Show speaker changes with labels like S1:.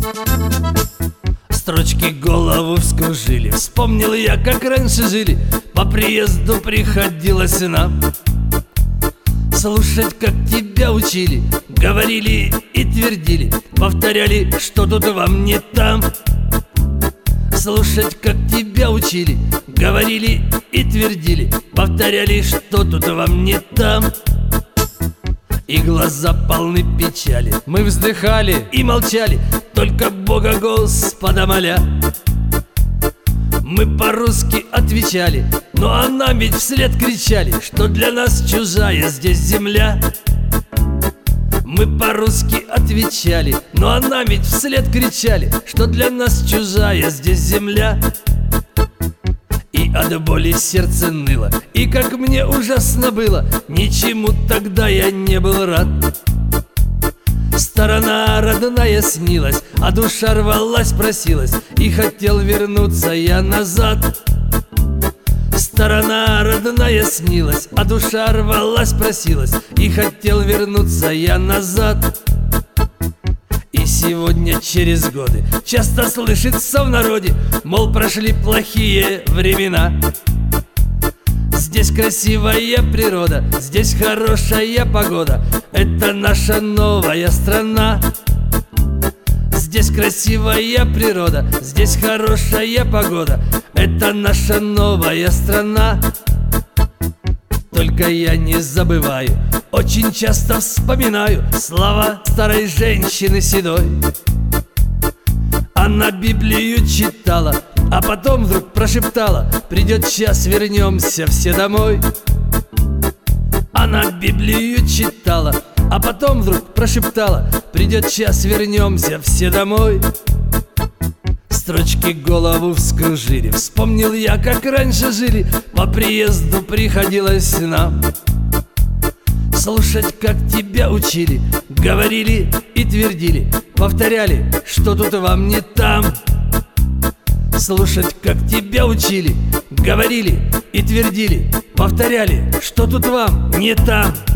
S1: Строчки голову вскружили. Вспомнил я, как раньше жили. По приезду приходилось нам слушать, как тебя учили. Говорили и твердили, повторяли, что тут вам не там. Слушать, как тебя учили. Говорили и твердили, повторяли, что тут вам не там. И глаза полны печали. Мы вздыхали и молчали, только Бога Господа моля. Мы по-русски отвечали, ну а нам ведь вслед кричали, что для нас чужая здесь земля. Мы по-русски отвечали, ну а нам ведь вслед кричали, что для нас чужая здесь земля. И от боли сердце ныло, и как мне ужасно было, ничему тогда я не был рад. Сторона родная снилась, а душа рвалась, просилась, и хотел вернуться я назад. Сторона родная снилась, а душа рвалась, просилась, и хотел вернуться я назад. И сегодня, через годы, часто слышится в народе, мол, прошли плохие времена. Здесь красивая природа, здесь хорошая погода, это наша новая страна. Здесь красивая природа, здесь хорошая погода, это наша новая страна. Только я не забываю, очень часто вспоминаю слова старой женщины седой. Она Библию читала, а потом вдруг прошептала: придет час, вернемся все домой. Она Библию читала, а потом вдруг прошептала: придет час, вернемся все домой. Строчки голову вскружили. Вспомнил я, как раньше жили. По приезду приходилось нам слушать, как тебя учили. Говорили и твердили, повторяли, что тут вам не там. Слушать, как тебя учили. Говорили и твердили, повторяли, что тут вам не там.